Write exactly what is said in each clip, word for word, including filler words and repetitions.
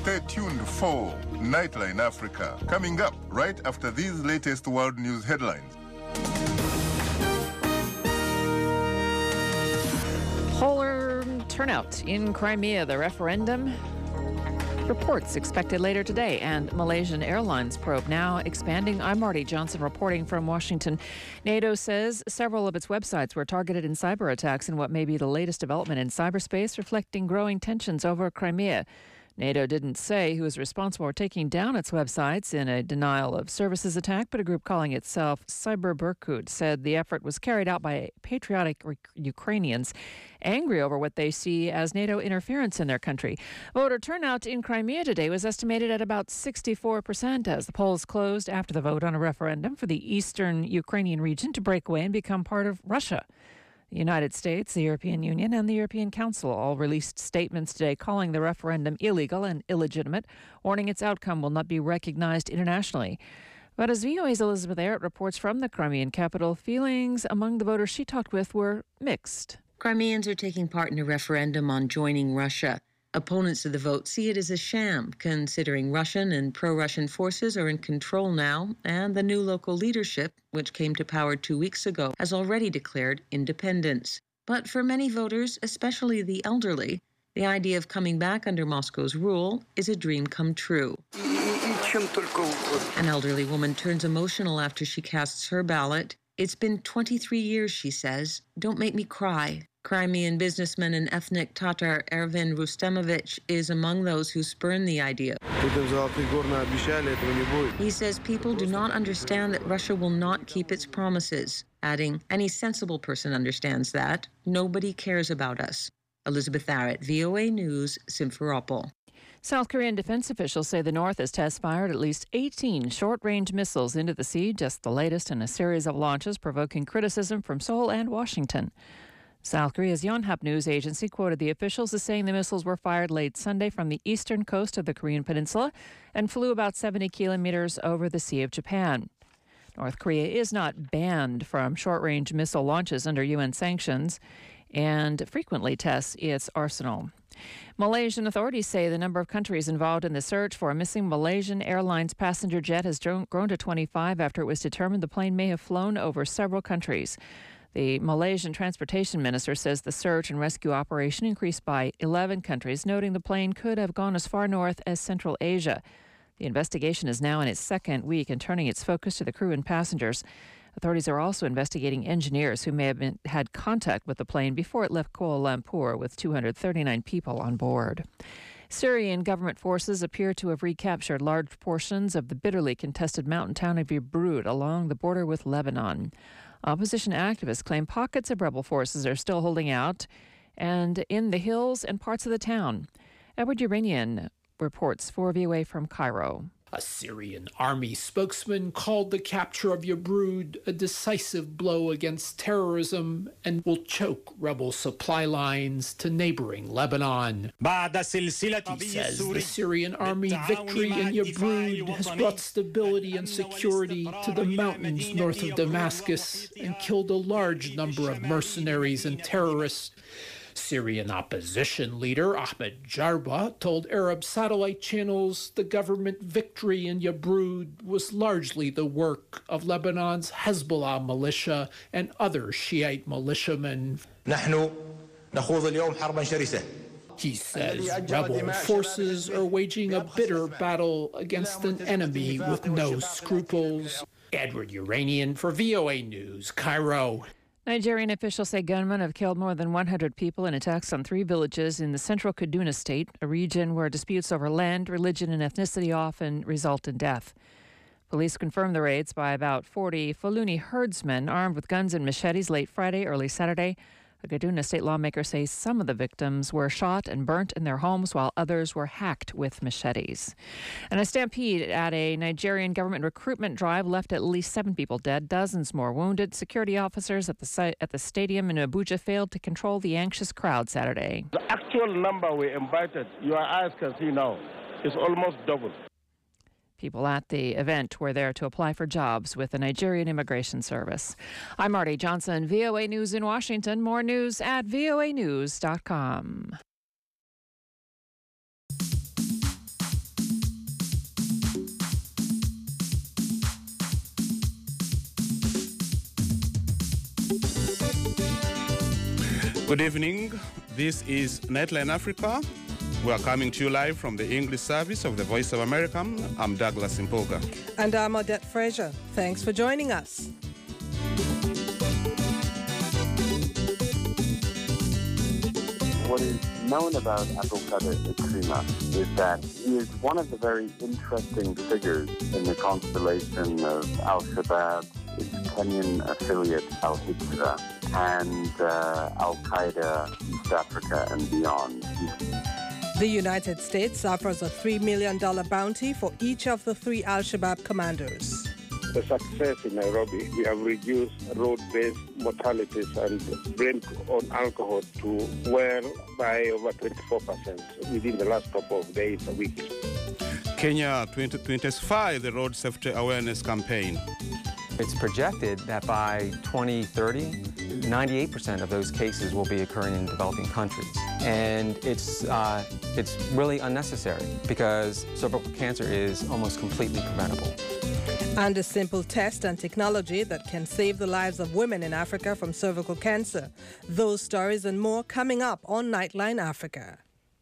Stay tuned for Nightline Africa, coming up right after these latest world news headlines. Polar turnout in Crimea, the referendum. Reports expected later today, and Malaysian Airlines probe now expanding. I'm Marty Johnson reporting from Washington. NATO says several of its websites were targeted in cyber attacks in what may be the latest development in cyberspace, reflecting growing tensions over Crimea. NATO didn't say who is responsible for taking down its websites in a denial of services attack, but a group calling itself Cyber Berkut said the effort was carried out by patriotic Ukrainians angry over what they see as NATO interference in their country. Voter turnout in Crimea today was estimated at about sixty-four percent as the polls closed after the vote on a referendum for the eastern Ukrainian region to break away and become part of Russia. The United States, the European Union, and the European Council all released statements today calling the referendum illegal and illegitimate, warning its outcome will not be recognized internationally. But as V O A's Elizabeth Arrett reports from the Crimean capital, feelings among the voters she talked with were mixed. Crimeans are taking part in a referendum on joining Russia. Opponents of the vote see it as a sham, considering Russian and pro-Russian forces are in control now, and the new local leadership, which came to power two weeks ago, has already declared independence. But for many voters, especially the elderly, the idea of coming back under Moscow's rule is a dream come true. An elderly woman turns emotional after she casts her ballot. It's been twenty-three years, she says. Don't make me cry. Crimean businessman and ethnic Tatar Ervin Rustemovich is among those who spurn the idea. He says people do not understand that Russia will not keep its promises, adding, any sensible person understands that. Nobody cares about us. Elizabeth Arrett, V O A News, Simferopol. South Korean defense officials say the North has test-fired at least eighteen short-range missiles into the sea, just the latest in a series of launches provoking criticism from Seoul and Washington. South Korea's Yonhap news agency quoted the officials as saying the missiles were fired late Sunday from the eastern coast of the Korean peninsula and flew about seventy kilometers over the Sea of Japan. North Korea is not banned from short-range missile launches under U N sanctions and frequently tests its arsenal. Malaysian authorities say the number of countries involved in the search for a missing Malaysian Airlines passenger jet has grown to twenty-five after it was determined the plane may have flown over several countries. The Malaysian Transportation Minister says the search and rescue operation increased by eleven countries, noting the plane could have gone as far north as Central Asia. The investigation is now in its second week and turning its focus to the crew and passengers. Authorities are also investigating engineers who may have been, had contact with the plane before it left Kuala Lumpur with two hundred thirty-nine people on board. Syrian government forces appear to have recaptured large portions of the bitterly contested mountain town of Yabrud along the border with Lebanon. Opposition activists claim pockets of rebel forces are still holding out and in the hills and parts of the town. Edward Uranian reports for V O A from Cairo. A Syrian army spokesman called the capture of Yabrud a decisive blow against terrorism and will choke rebel supply lines to neighboring Lebanon. He says the Syrian army victory in Yabrud has brought stability and security to the mountains north of Damascus and killed a large number of mercenaries and terrorists. Syrian opposition leader Ahmed Jarba told Arab satellite channels the government victory in Yabrud was largely the work of Lebanon's Hezbollah militia and other Shiite militiamen. He says rebel forces are waging a bitter battle against an enemy with no scruples. Edward Uranian for V O A News, Cairo. Nigerian officials say gunmen have killed more than one hundred people in attacks on three villages in the central Kaduna state, a region where disputes over land, religion, and ethnicity often result in death. Police confirmed the raids by about forty Fulani herdsmen armed with guns and machetes late Friday, early Saturday. A Kaduna state lawmaker says some of the victims were shot and burnt in their homes while others were hacked with machetes. And a stampede at a Nigerian government recruitment drive left at least seven people dead, dozens more wounded. Security officers at the site, at the stadium in Abuja failed to control the anxious crowd Saturday. The actual number we invited, your eyes can see now, is almost double. People at the event were there to apply for jobs with the Nigerian Immigration Service. I'm Marty Johnson, V O A News in Washington. More news at V O A news dot com. Good evening. This is Nightline Africa. We are coming to you live from the English service of the Voice of America. I'm Douglas Impoga. And I'm Odette Fraser. Thanks for joining us. What is known about Abdulkader Ikrimah is that he is one of the very interesting figures in the constellation of Al-Shabaab, its Kenyan affiliate Al-Hijra, and uh, Al-Qaeda, East Africa and beyond. The United States offers a three million dollars bounty for each of the three Al-Shabaab commanders. The success in Nairobi, we have reduced road-based mortalities and blame on alcohol to well by over twenty-four percent within the last couple of days, a week. Kenya twenty twenty-five, the Road Safety Awareness Campaign. It's projected that by twenty thirty, ninety-eight percent of those cases will be occurring in developing countries. And it's, uh, it's really unnecessary because cervical cancer is almost completely preventable. And a simple test and technology that can save the lives of women in Africa from cervical cancer. Those stories and more coming up on Nightline Africa.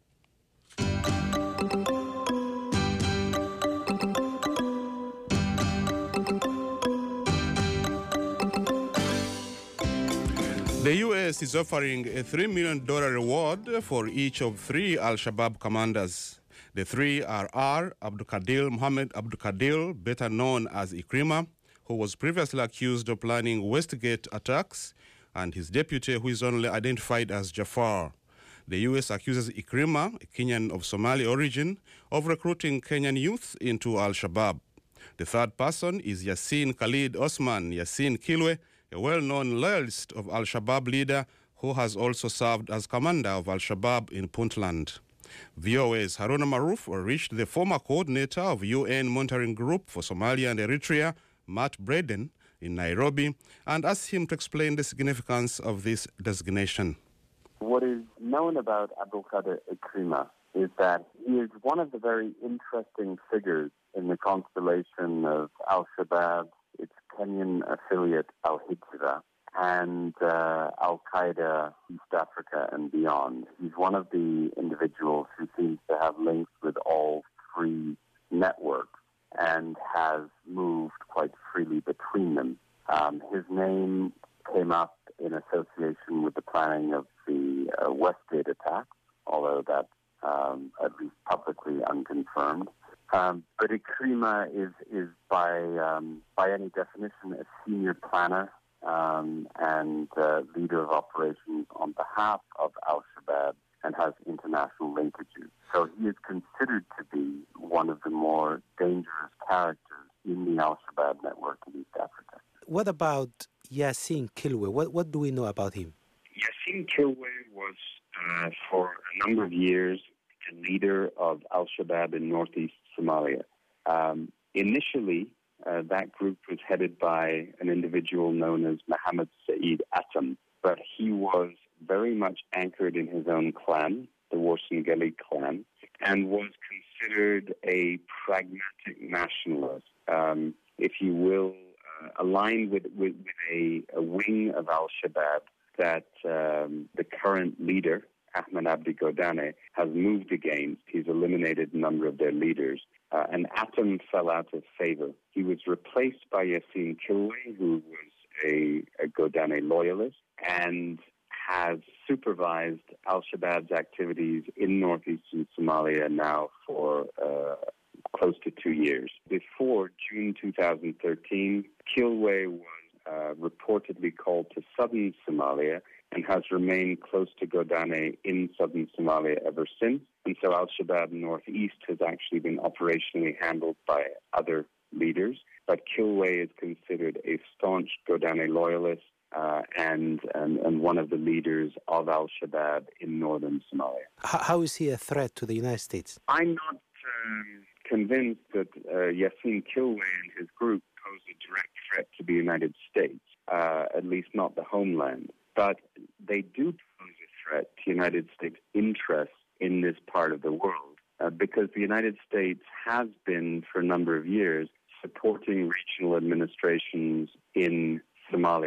The U S is offering a three million dollars reward for each of three Al-Shabaab commanders. The three are R. Abdulkadir Mohammed Abdulkadir, better known as Ikrimah, who was previously accused of planning Westgate attacks, and his deputy, who is only identified as Jafar. The U S accuses Ikrimah, a Kenyan of Somali origin, of recruiting Kenyan youth into Al-Shabaab. The third person is Yassin Khalid Osman Yassin Kilwe, a well-known loyalist of Al-Shabaab leader who has also served as commander of Al-Shabaab in Puntland. V O A's Haruna Maruf reached the former coordinator of U N Monitoring Group for Somalia and Eritrea, Matt Braden, in Nairobi, and asked him to explain the significance of this designation. What is known about Abdulkader Ikrimah is that he is one of the very interesting figures in the constellation of Al-Shabaab, its Kenyan affiliate Al-Hijra, and uh, Al-Qaeda, East Africa and beyond. He's one of the individuals who seems to have links with all three networks and has moved quite freely between them. Um, his name came up in association with the planning of the uh, Westgate attack, although that's um, at least publicly unconfirmed. Um, but Ikrimah is, is by um, by any definition a senior planner um, and uh, leader of operations on behalf of Al-Shabaab and has international linkages. So he is considered to be one of the more dangerous characters in the Al-Shabaab network in East Africa. What about Yassin Kilwe? What, what do we know about him? Yassin Kilwe was, uh, for a number of years, the leader of Al-Shabaab in northeast Somalia. Um, initially, uh, that group was headed by an individual known as Mohammed Saeed Atam, but he was very much anchored in his own clan, the Warsangeli clan, and was considered a pragmatic nationalist, um, if you will, uh, aligned with, with, with a, a wing of Al-Shabaab that um, the current leader, Ahmed Abdi Godane, has moved against. He's eliminated a number of their leaders. Uh, and Atam fell out of favor. He was replaced by Yassin Kilwe, who was a, a Godane loyalist, and has supervised Al-Shabaab's activities in northeastern Somalia now for uh, close to two years. Before June two thousand thirteen, Kilwe was uh, reportedly called to southern Somalia and has remained close to Godane in southern Somalia ever since. And so Al-Shabaab Northeast has actually been operationally handled by other leaders. But Kilwe is considered a staunch Godane loyalist uh, and, and and one of the leaders of Al-Shabaab in northern Somalia. How, how is he a threat to the United States? I'm not um, convinced that uh, Yassin Kilwe and his group pose a direct threat to the United States, uh, at least not the homeland. But they do pose a threat to United States interests in this part of the world uh, because the United States has been, for a number of years, supporting regional administrations in Somalia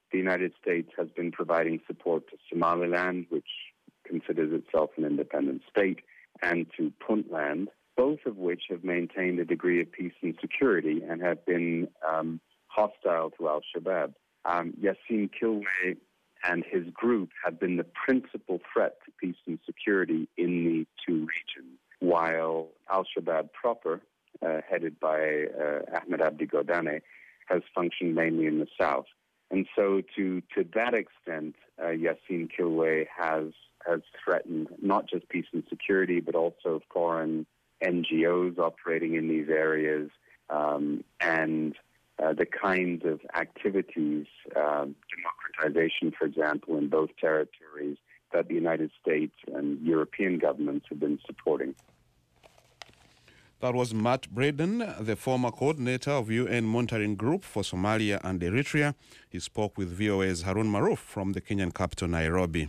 the United States has been providing support to Somaliland, which considers itself an independent state, and to Puntland, both of which have maintained a degree of peace and security and have been um, hostile to al-Shabaab. Um, Yasin Kilwe and his group have been the principal threat to peace and security in the two regions, while al-Shabaab proper, uh, headed by uh, Ahmed Abdi Godane, has functioned mainly in the south. And so to to that extent, uh, Yasin Kilwe has has threatened not just peace and security, but also foreign N G Os operating in these areas, um, and uh, the kinds of activities, uh, democratization, for example, in both territories that the United States and European governments have been supporting. That was Matt Braden, the former coordinator of U N Monitoring Group for Somalia and Eritrea. He spoke with V O A's Harun Maruf from the Kenyan capital, Nairobi.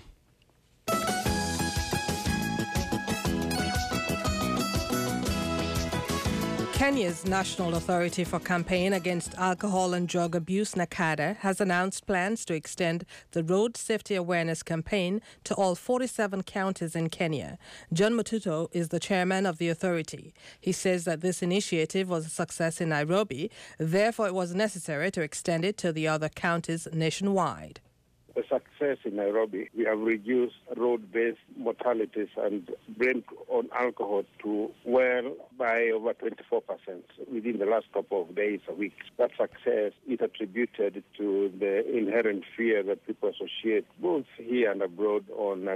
Kenya's National Authority for Campaign Against Alcohol and Drug Abuse, NACADA, has announced plans to extend the Road Safety Awareness Campaign to all forty-seven counties in Kenya. John Matuto is the chairman of the authority. He says that this initiative was a success in Nairobi, therefore it was necessary to extend it to the other counties nationwide. The success in Nairobi, we have reduced road-based mortalities and brain on alcohol to well by over twenty-four percent within the last couple of days or weeks. That success is attributed to the inherent fear that people associate both here and abroad on uh,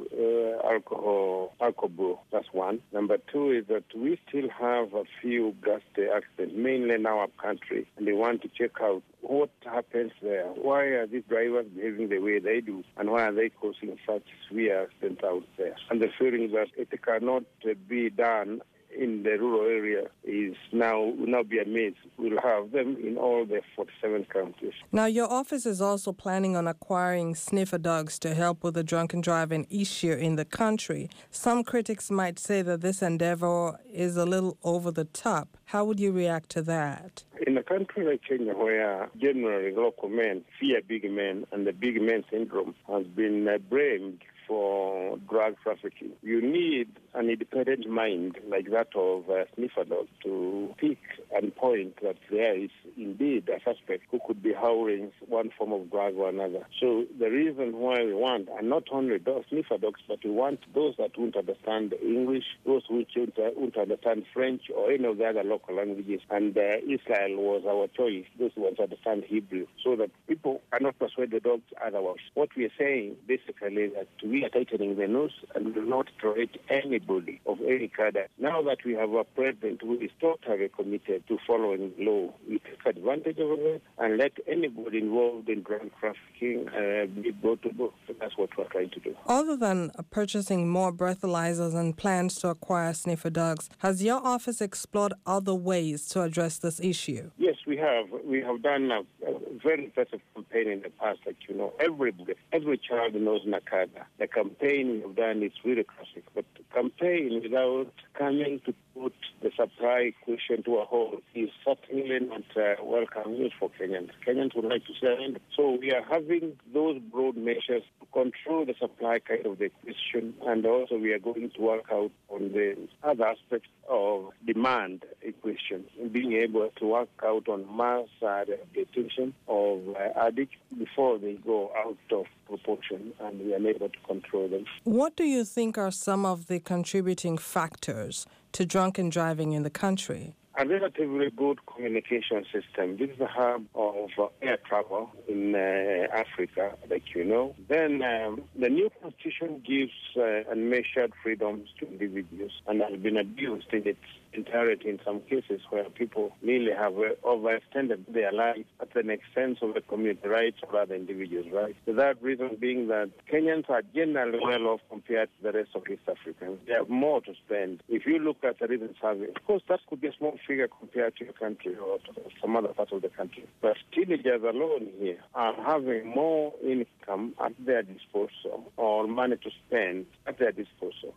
uh, alcohol, alcohol. That's one. Number two is that we still have a few ghastly accidents, mainly in our country, and they want to check out what happens there. Why are these drivers behaving the way they do, and why are they causing such severe accidents out there? And the feeling that it cannot uh, be done in the rural area is now will now be a myth. We'll have them in all the forty-seven counties. Now, your office is also planning on acquiring sniffer dogs to help with the drunken driving issue in the country. Some critics might say that this endeavor is a little over the top. How would you react to that? In a country like Kenya, where generally local men fear big men, and the big men syndrome has been uh, blamed for drug trafficking, you need an independent mind like that of uh, sniffer dogs to pick and point that there is indeed a suspect who could be howling one form of drug or another. So the reason why we want, and not only those sniffer dogs, but we want those that won't understand English, those who won't, uh, won't understand French or any of the other local languages. And uh, Israel was our choice, those who want to understand Hebrew, so that people cannot persuade the dogs otherwise. What we are saying basically is that we are tightening the nose and will not tolerate anybody of any cadre. Now that we have a president who is totally committed to following the law, we take advantage of it and let anybody involved in drug trafficking uh, be brought to book. So that's what we're trying to do. Other than purchasing more breathalyzers and plans to acquire sniffer dogs, has your office explored other ways to address this issue? Yes, we have. We have done a, a very impressive campaign in the past, like you know, everybody, every child knows NACADA. The campaign we have done is really classic, but campaign without coming to put the supply equation to a halt is certainly not uh, welcome news for Kenyans. Kenyans would like to say, so we are having those broad measures to control the supply kind of the equation, and also we are going to work out on the other aspects of demand equation, being able to work out on mass uh, detection of uh, addicts before they go out of proportion, and we are able to control them. What do you think are some of the contributing factors to drunken driving in the country? A relatively good communication system. This is the hub of uh, air travel in uh, Africa, like you know. Then um, the new constitution gives uh, unmeasured freedoms to individuals and has been abused in its entirety in some cases where people really have uh, overextended their lives at the expense of the community rights of other individuals' rights. So that reason being that Kenyans are generally well off compared to the rest of East Africans. They have more to spend. If you look at the recent survey, of course, that could be a small figure compared to your country or to some other parts of the country. But teenagers alone here are having more income at their disposal or money to spend at their disposal.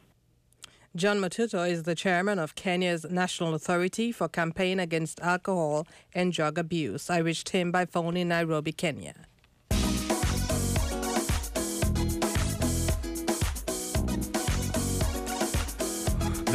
John Matuto is the chairman of Kenya's National Authority for Campaign Against Alcohol and Drug Abuse. I reached him by phone in Nairobi, Kenya.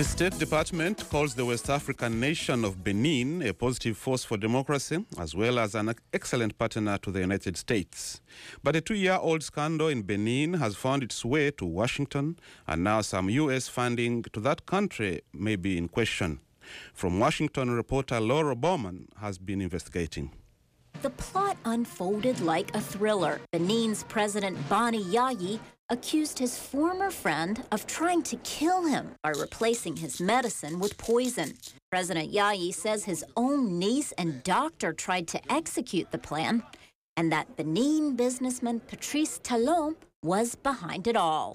The State Department calls the West African nation of Benin a positive force for democracy, as well as an excellent partner to the United States. But a two-year-old scandal in Benin has found its way to Washington, and now some U S funding to that country may be in question. From Washington, reporter Laura Bowman has been investigating. The plot unfolded like a thriller. Benin's President Bani Yayi accused his former friend of trying to kill him by replacing his medicine with poison. President Yayi says his own niece and doctor tried to execute the plan, and that Benin businessman Patrice Talon was behind it all.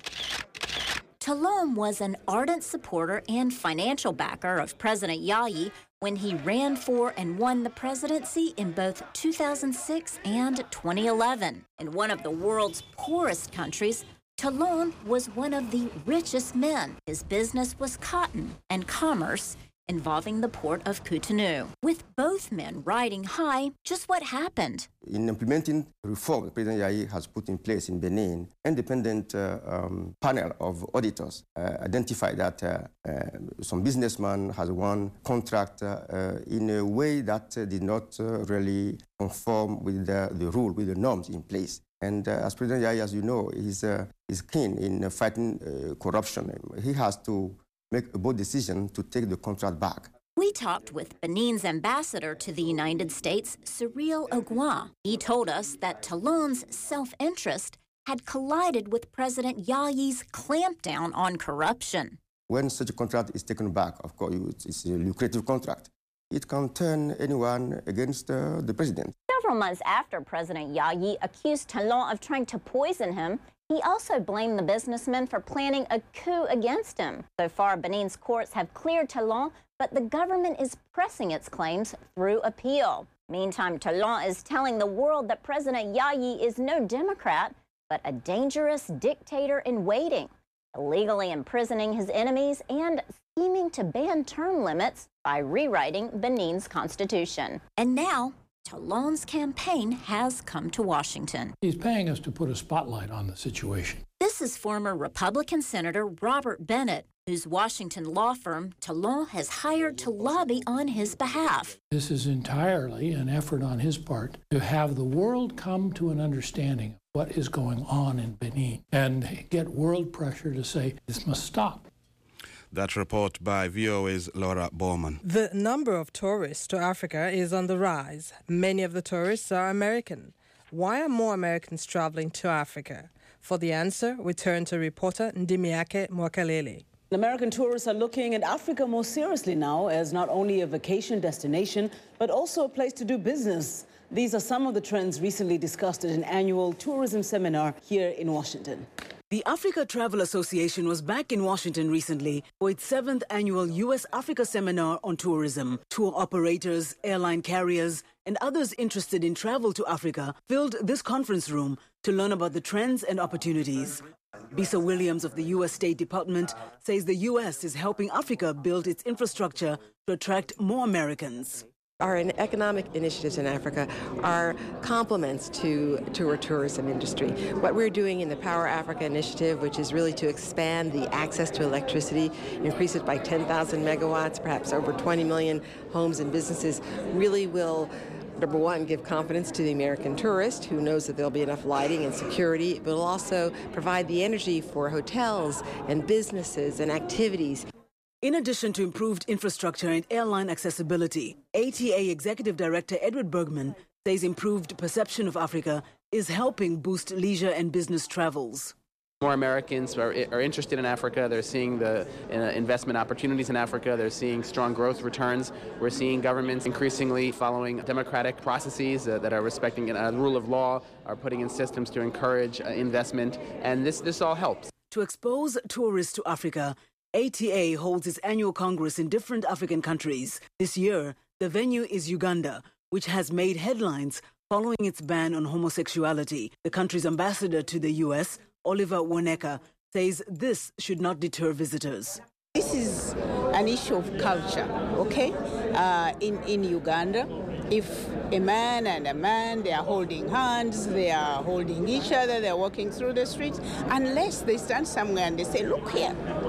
Talon was an ardent supporter and financial backer of President Yayi when he ran for and won the presidency in both two thousand six and twenty eleven. In one of the world's poorest countries, Talon was one of the richest men. His business was cotton and commerce involving the port of Cotonou. With both men riding high, just what happened? In implementing reform President Yayi has put in place in Benin, independent uh, um, panel of auditors uh, identified that uh, uh, some businessman has won contract uh, uh, in a way that uh, did not uh, really conform with the, the rule, with the norms in place. And uh, as President Yayi, as you know, is uh, is keen in uh, fighting uh, corruption. He has to make a bold decision to take the contract back. We talked with Benin's ambassador to the United States, Cyril Ogua. He told us that Talon's self-interest had collided with President Yayi's clampdown on corruption. When such a contract is taken back, of course, it's a lucrative contract. It can turn anyone against uh, the president. Several months after President Yayi accused Talon of trying to poison him, he also blamed the businessman for planning a coup against him. So far, Benin's courts have cleared Talon, but the government is pressing its claims through appeal. Meantime, Talon is telling the world that President Yayi is no Democrat, but a dangerous dictator in waiting, illegally imprisoning his enemies and scheming to ban term limits by rewriting Benin's constitution. And now, Talon's campaign has come to Washington. He's paying us to put a spotlight on the situation. This is former Republican Senator Robert Bennett, whose Washington law firm Talon has hired to lobby on his behalf. This is entirely an effort on his part to have the world come to an understanding of what is going on in Benin and get world pressure to say this must stop. That report by V O A's Laura Bowman. The number of tourists to Africa is on the rise. Many of the tourists are American. Why are more Americans traveling to Africa? For the answer, we turn to reporter Ndimiake Mwakalele. American tourists are looking at Africa more seriously now as not only a vacation destination, but also a place to do business. These are some of the trends recently discussed at an annual tourism seminar here in Washington. The Africa Travel Association was back in Washington recently for its seventh annual U S Africa Seminar on Tourism. Tour operators, airline carriers, and others interested in travel to Africa filled this conference room to learn about the trends and opportunities. Bisa Williams of the U S State Department says the U S is helping Africa build its infrastructure to attract more Americans. Our economic initiatives in Africa are complements to, to our tourism industry. What we're doing in the Power Africa initiative, which is really to expand the access to electricity, increase it by ten thousand megawatts, perhaps over twenty million homes and businesses, really will, number one, give confidence to the American tourist who knows that there'll be enough lighting and security, but will also provide the energy for hotels and businesses and activities. In addition to improved infrastructure and airline accessibility, A T A Executive Director Edward Bergman says improved perception of Africa is helping boost leisure and business travels. More Americans are, are interested in Africa. They're seeing the uh, investment opportunities in Africa. They're seeing strong growth returns. We're seeing governments increasingly following democratic processes uh, that are respecting uh, the rule of law, are putting in systems to encourage uh, investment, and this, this all helps. To expose tourists to Africa, A T A holds its annual congress in different African countries. This year, the venue is Uganda, which has made headlines following its ban on homosexuality. The country's ambassador to the U S, Oliver Woneka, says this should not deter visitors. This is an issue of culture, okay? Uh, in, in Uganda, if a man and a man, they are holding hands, they are holding each other, they're walking through the streets, unless they stand somewhere and they say, look here,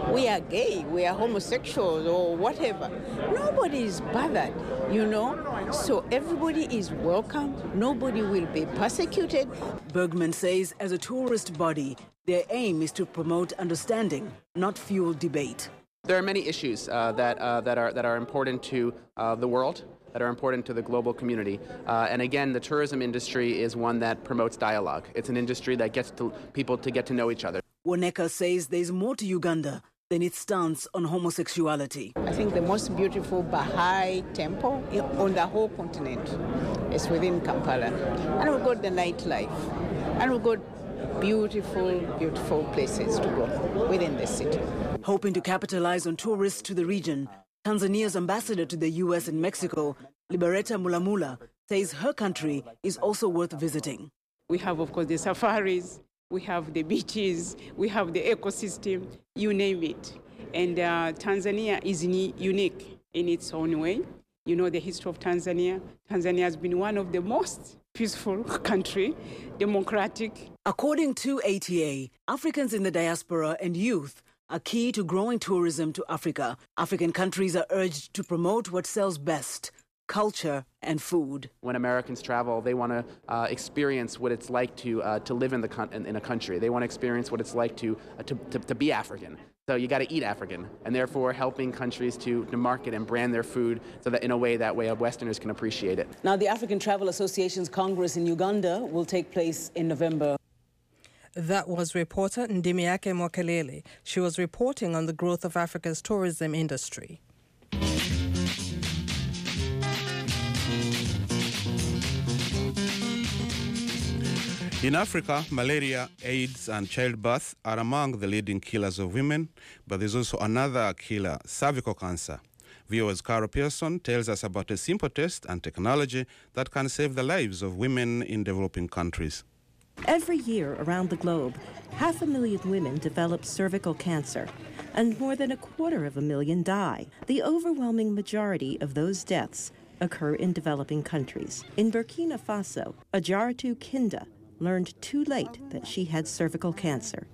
we are gay, we are homosexuals or whatever. Nobody is bothered, you know. So everybody is welcome. Nobody will be persecuted. Bergman says as a tourist body, their aim is to promote understanding, not fuel debate. There are many issues uh, that, uh, that, are, that are important to uh, the world, that are important to the global community. Uh, and again, the tourism industry is one that promotes dialogue. It's an industry that gets to people to get to know each other. Woneka says there's more to Uganda than its stance on homosexuality. I think the most beautiful Baha'i temple on the whole continent is within Kampala. And we've got the nightlife. And we've got beautiful, beautiful places to go within the city. Hoping to capitalize on tourists to the region, Tanzania's ambassador to the U S and Mexico, Liberata Mulamula, says her country is also worth visiting. We have, of course, the safaris, we have the beaches, we have the ecosystem, you name it. And uh, Tanzania is unique in its own way. You know the history of Tanzania. Tanzania has been one of the most peaceful country, democratic. According to A T A, Africans in the diaspora and youth are key to growing tourism to Africa. African countries are urged to promote what sells best: culture and food. When Americans travel, they want to uh, experience what it's like to uh, to live in the con- in, in a country. They want to experience what it's like to uh, to, to to be African. So you got to eat African, and therefore helping countries to, to market and brand their food so that in a way that way Westerners can appreciate it. Now, the African Travel Association's Congress in Uganda will take place in November. That was reporter Ndimiake Mokelele. She was reporting on the growth of Africa's tourism industry. In Africa, malaria, AIDS, and childbirth are among the leading killers of women, but there's also another killer, cervical cancer. V O A's Carol Pearson tells us about a simple test and technology that can save the lives of women in developing countries. Every year around the globe, half a million women develop cervical cancer, and more than a quarter of a million die. The overwhelming majority of those deaths occur in developing countries. In Burkina Faso, Ajaratu Kinda learned too late that she had cervical cancer.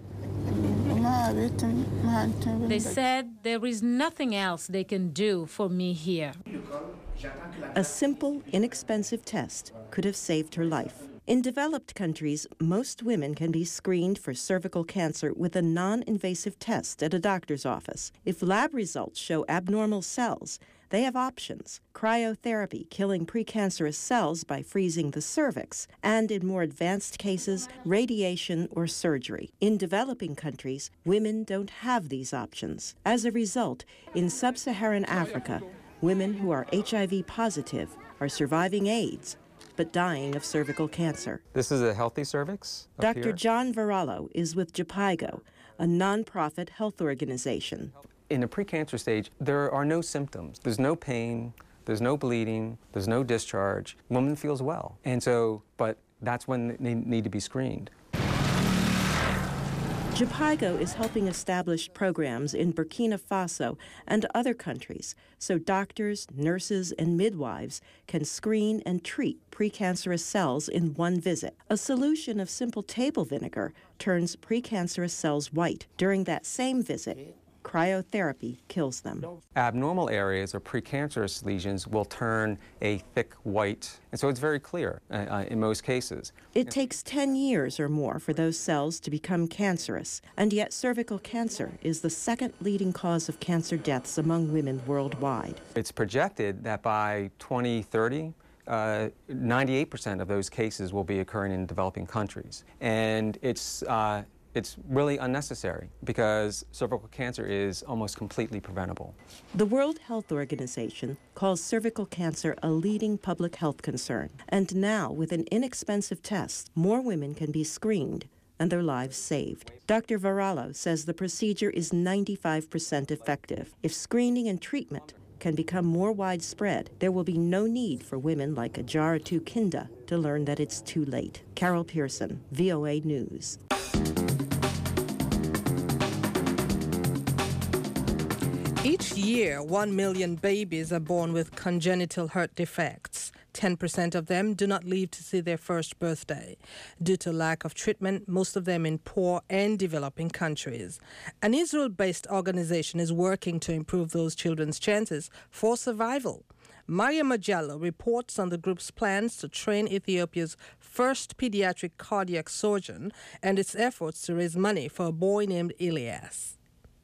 They said there is nothing else they can do for me here. A simple, inexpensive test could have saved her life. In developed countries, most women can be screened for cervical cancer with a non-invasive test at a doctor's office. If lab results show abnormal cells, they have options: cryotherapy, killing precancerous cells by freezing the cervix, and in more advanced cases, radiation or surgery. In developing countries, women don't have these options. As a result, in sub-Saharan Africa, women who are H I V positive are surviving AIDS, but dying of cervical cancer. This is a healthy cervix? Doctor Here. John Varallo is with JAPIGO, a nonprofit health organization. In the precancer stage, there are no symptoms. There's no pain, there's no bleeding, there's no discharge. Woman feels well. And so, but that's when they need to be screened. JAPIGO is helping establish programs in Burkina Faso and other countries so doctors, nurses, and midwives can screen and treat precancerous cells in one visit. A solution of simple table vinegar turns precancerous cells white. During that same visit, cryotherapy kills them. Abnormal areas or precancerous lesions will turn a thick white, and so it's very clear uh, uh, in most cases. It takes ten years or more for those cells to become cancerous, and yet cervical cancer is the second leading cause of cancer deaths among women worldwide. It's projected that by twenty thirty, uh, ninety-eight percent of those cases will be occurring in developing countries. And it's uh, It's really unnecessary because cervical cancer is almost completely preventable. The World Health Organization calls cervical cancer a leading public health concern. And now, with an inexpensive test, more women can be screened and their lives saved. Doctor Varallo says the procedure is ninety-five percent effective. If screening and treatment can become more widespread, there will be no need for women like Ajaratu Kinda to learn that it's too late. Carol Pearson, V O A News. Each year, one million babies are born with congenital heart defects. ten percent of them do not live to see their first birthday. Due to lack of treatment, most of them in poor and developing countries. An Israel-based organization is working to improve those children's chances for survival. Maria Majallo reports on the group's plans to train Ethiopia's first pediatric cardiac surgeon and its efforts to raise money for a boy named Elias.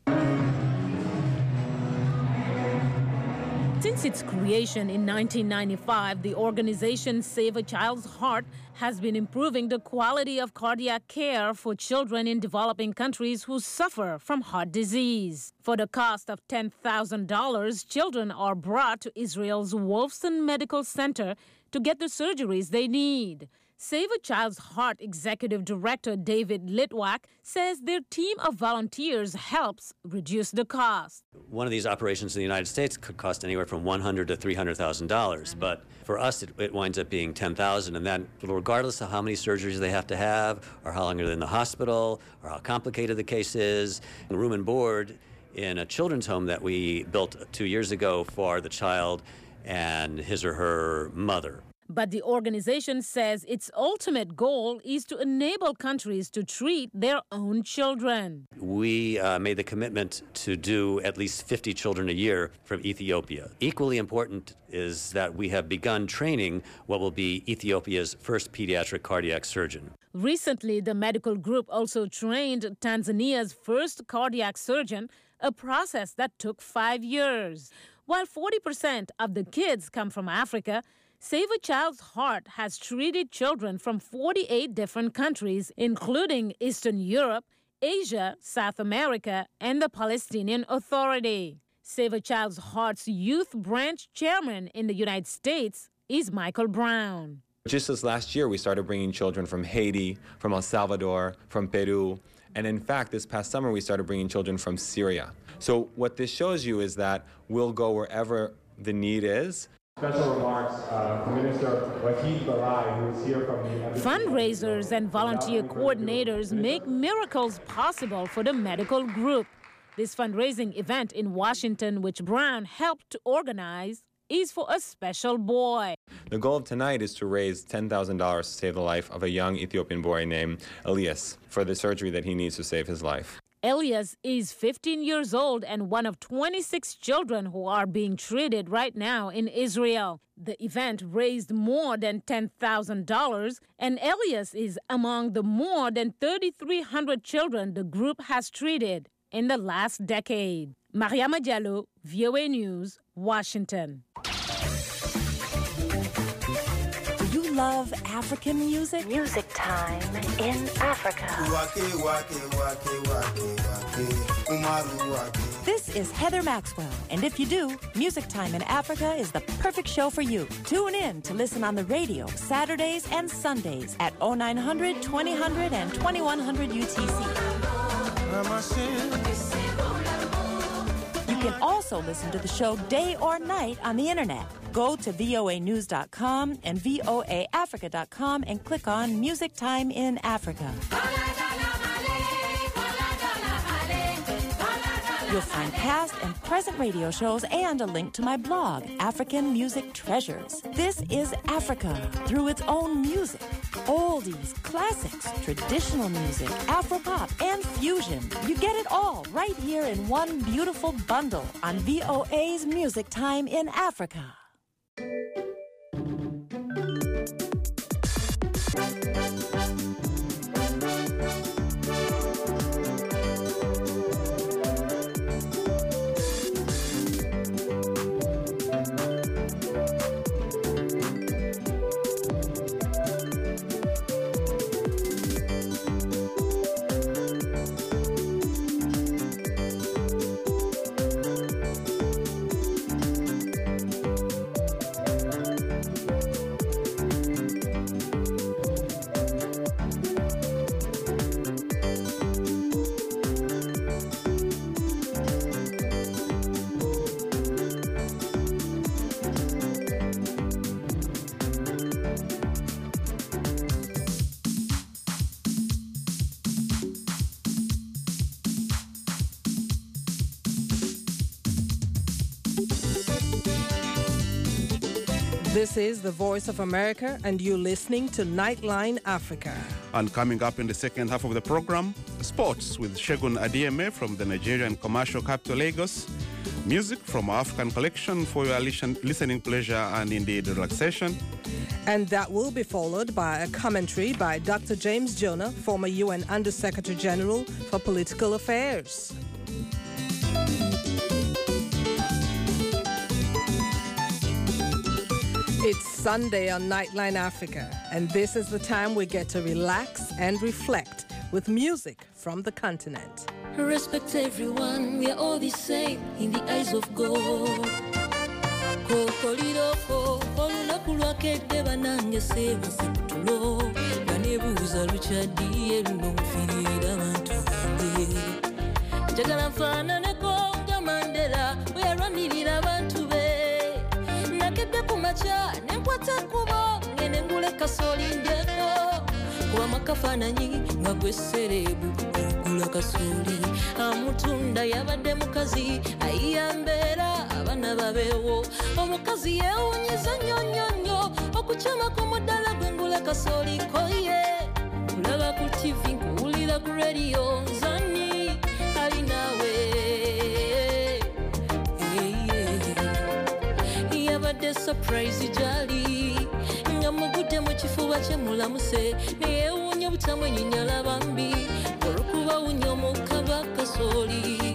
Since its creation in nineteen ninety-five, the organization Save a Child's Heart has been improving the quality of cardiac care for children in developing countries who suffer from heart disease. For the cost of ten thousand dollars, children are brought to Israel's Wolfson Medical Center to get the surgeries they need. Save a Child's Heart Executive Director David Litwack says their team of volunteers helps reduce the cost. One of these operations in the United States could cost anywhere from one hundred thousand dollars to three hundred thousand dollars, but for us it, it winds up being ten thousand dollars, and that regardless of how many surgeries they have to have, or how long they're in the hospital, or how complicated the case is. Room and board in a children's home that we built two years ago for the child and his or her mother. But the organization says its ultimate goal is to enable countries to treat their own children. We uh, made the commitment to do at least fifty children a year from Ethiopia. Equally important is that we have begun training what will be Ethiopia's first pediatric cardiac surgeon. Recently, the medical group also trained Tanzania's first cardiac surgeon, a process that took five years. While forty percent of the kids come from Africa, Save a Child's Heart has treated children from forty-eight different countries, including Eastern Europe, Asia, South America, and the Palestinian Authority. Save a Child's Heart's youth branch chairman in the United States is Michael Brown. Just this last year, we started bringing children from Haiti, from El Salvador, from Peru, and in fact, this past summer, we started bringing children from Syria. So what this shows you is that we'll go wherever the need is. Special remarks uh, from Minister Wahid Balai, who is here from the... Fundraisers and volunteer coordinators make miracles possible for the medical group. This fundraising event in Washington, which Brown helped to organize, is for a special boy. The goal of tonight is to raise ten thousand dollars to save the life of a young Ethiopian boy named Elias for the surgery that he needs to save his life. Elias is fifteen years old and one of twenty-six children who are being treated right now in Israel. The event raised more than ten thousand dollars, and Elias is among the more than three thousand three hundred children the group has treated in the last decade. Maria Majallo, V O A News, Washington. Love African music? Music Time in Africa. This is Heather Maxwell, and if you do, Music Time in Africa is the perfect show for you. Tune in to listen on the radio Saturdays and Sundays at oh nine hundred, twenty hundred, and twenty-one hundred U T C. You can also listen to the show day or night on the internet. Go to V O A news dot com and V O A Africa dot com and click on Music Time in Africa. You'll find past and present radio shows and a link to my blog, African Music Treasures. This is Africa through its own music. Oldies, classics, traditional music, Afropop, and fusion. You get it all right here in one beautiful bundle on V O A's Music Time in Africa. This is the Voice of America, and you're listening to Nightline Africa. And coming up in the second half of the program, sports with Shegun Adieme from the Nigerian commercial capital Lagos, music from our African collection for your listening pleasure and indeed relaxation. And that will be followed by a commentary by Doctor James Jonah, former U N Under-Secretary General for Political Affairs. It's Sunday on Nightline Africa, and this is the time we get to relax and reflect with music from the continent. Respect everyone, we are all the same in the eyes of God. Kokoliroko, olunaku lwakedde banange seebasekutulo, banebuuza lukyaddiye luno nfiirira abantu bange. Njagala nfaananeko nga Mandela bwe yarwanirira abantu be. Nakedde ku makya ne nkwata ekkubo ngende ngule kasooli ndyeko. Kuba makafaananyi nga gwe sereebu ogula kasooli. Amutunda yabadde mukazi ayiyambeera abaana babeewo. Omukazi yeewunyiza nnyo nnyo nnyo okukyama ku muddala gwe ngula kasooli koye. Kulaba ku tivi nkuwulira ku rediyo nzani ali naawe. Yabadde surprise gyali nga mugudde mu kifuba kye mulamuse ne yeewuunya obutamwenyinyala bambi olw'okubawunya omukaba kasooli.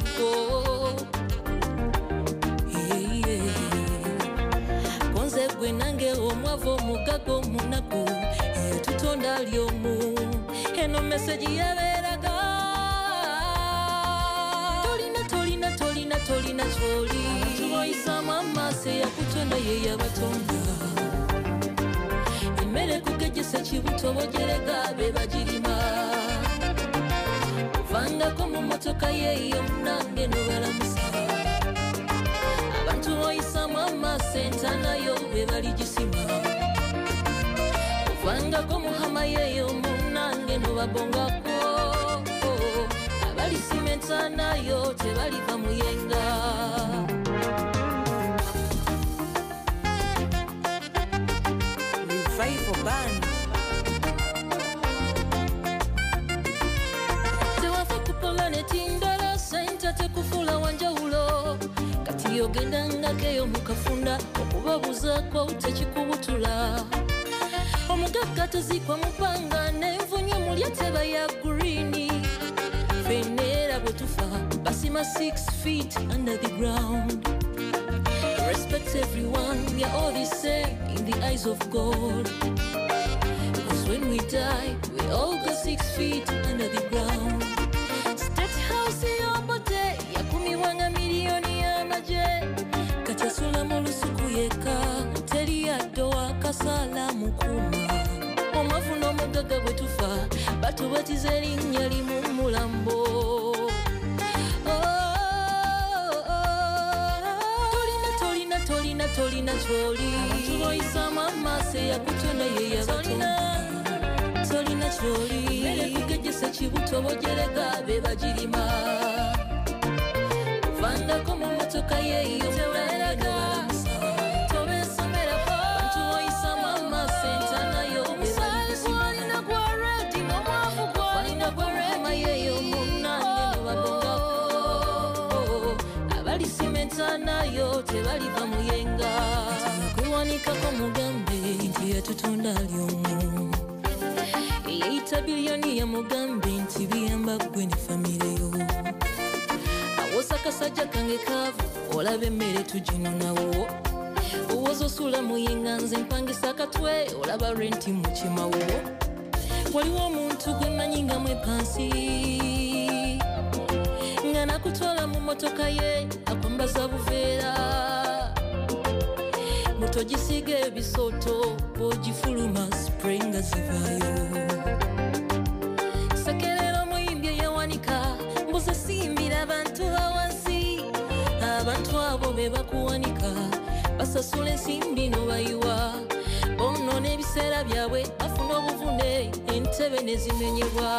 Konze gwe nange omwavu omugaga omunaku eyatutonda ali omu eno meseji yabeeraga tolina tolina tolina tolina kyoli tuboyisaamu amaaso eyakutonda ye yabatonda emmere kugejjesa kibuto bojerega be bagirima kuvangako mu motoka yeeyo munange nobalamusa abantu boyisaamu amaaso entanayo be baligisima kuvangako muhama yeeyo munange nobabongako abalisima entanayo tebaliva muyenga. Revival Band. Tewafa kupola netindala senta tekufula wanjawulo kati yogenda ngakeyo mukafunda okubabuzaako tekikubutula omugagga tezikwa mupanga n'envunyu mulya teba ya gurini fenera bwe tufa basima six feet under the ground. Respect everyone, we are all the same in the eyes of God. Because when we die, we all go six feet under the ground. State House yobote yakumiwanga miliyoni y'amaje kati asula mu lusuku yekka teri addowa kasala mukuma omwavu n'omugagga bwe tufa batubatiza erinnya limu mulambo. Tolina tolina kyoli tuboyisaamu amaaso eyakutonda ye yabatonda tolina kyoli mmere kugejjesa kibuto bojerega be bagirima kuvangako mu motoka yeeyo teweraga tobeesomerako abantu boyisaamu amaaso entanayo bebalina gwa redi n'omwavu gwalina gwa rema yeeyo munange nobabongako abalisima entanayo tebaliva muyenga kwewanikako mugambe nti yatutonda ali omu eyeyita biliyoni yamugambe nti biyamba gwe ne famireyo awosa kasajja kange kaavu olaba emmere tuginonawo owooza osula muyenga nze mpangisa katwe olaba renti mu kimawo waliwo omuntu gwe mmanyi nga mwepansi nga nakutwala mu motoka ye akwambaza buveera mutogisiga ebisooto bwogifuluma spray nga zivaayo sekerera omuyimbi eyawanika mbuze simbira abantu bawansi abantu abo be bakuwanika basasula ensimbi nobayiwa bonoona ebiseera byabwe bafuna obuvune entebe ne zimenyebwa.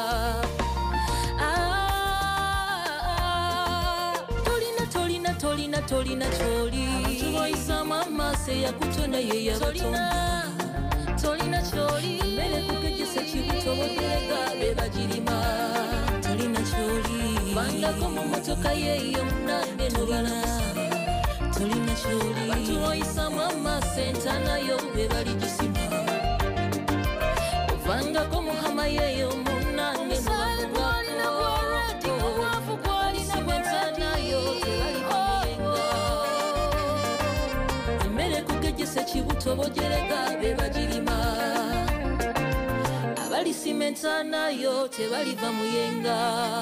Tolina tolina kyoli tuboyisaamu amaaso maaso eyakutona ye yabatonda tolina kyoli mmere kugejesa kibuto bogereka be bagirima tolina kyoli bandako mu motoka yeeyo munange nobalamusa tolina kyoli abantu boyisamu amaaso entanayo be baligisima ovangako muhama yeeyo munange kibuto bogereka be bagirima abalisima entanayo tebaliva muyenga.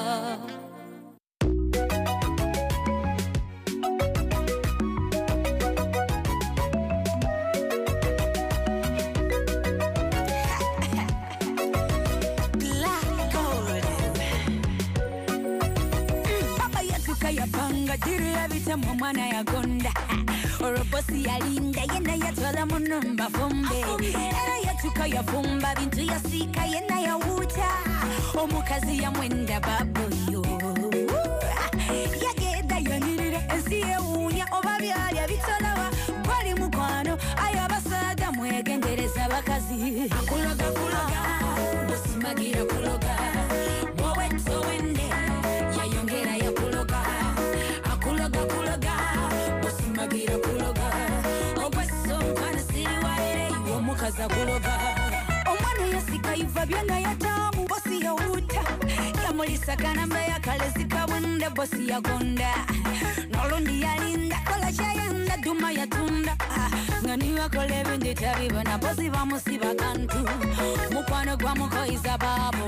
Mwana ya gonda orobosi ya linda yena ya tola munumba fumbe era ya tuka ya fumba bintu ya sika yena ya wuta omukazi ya mwenda babo yo ya geda yonirire ensiye unya obabyalya bitolawa kwali mukwano ayabasada mwegendereza bakazi akuloga kuloga bosimagira kuloga mowe towende yayongera ya kuloga akuloga kuloga bosimagira kuloga obweso mwana siri waere omukaza kuloga omwana yasika iva byanga yatamu bosi yawuta yamulisa kanamba yakalezi kabwende bosi yagonda nolundi yalinda kola chayanda duma yatunda ngani wakole bende tabibona bosi bamusiba kantu mukwano gwa mukoiza babo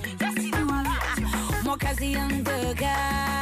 mukazi yandoga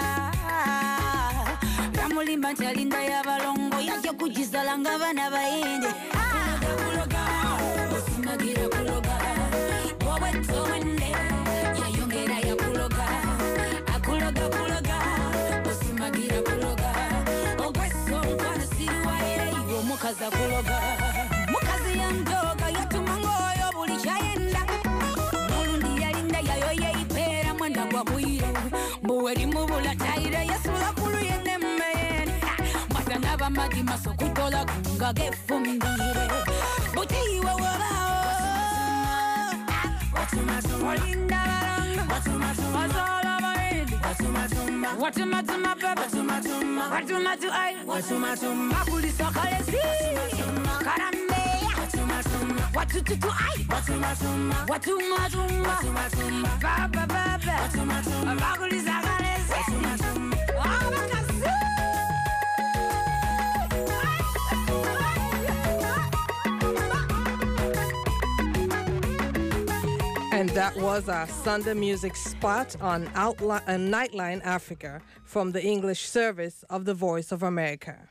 Ramulimba chalinda ya balongo yaje kujizalanga bana bayende kuloga bosimagira kuloga wowe towende yayongera ya kuloga akuloga kuloga bosimagira kuloga ogweso mwana siri waere iwo mukaza kuloga mukazi yandoga yatuma ngoyo buli chayenda nolundi yalinda yayo yeipera mwenda gwa bwiro mbuweri mubula taire yasula kulu yende Nabamadi masokutola kunga gefumbire Butiwe wabao Watumatuma Walinda baranga Watumatuma Wazola barindi Watumatuma Watumatuma baba Watumatuma Watumatu ay Watumatuma Makulisa kalesi Karambeya Watumatuma Watututu ay Watumatuma Watumatuma Watumatuma Baba baba Watumatuma Makulisa kalesi Watumatuma Wabakasi And that was our Sunday music spot on Outli- uh, Nightline Africa from the English service of the Voice of America.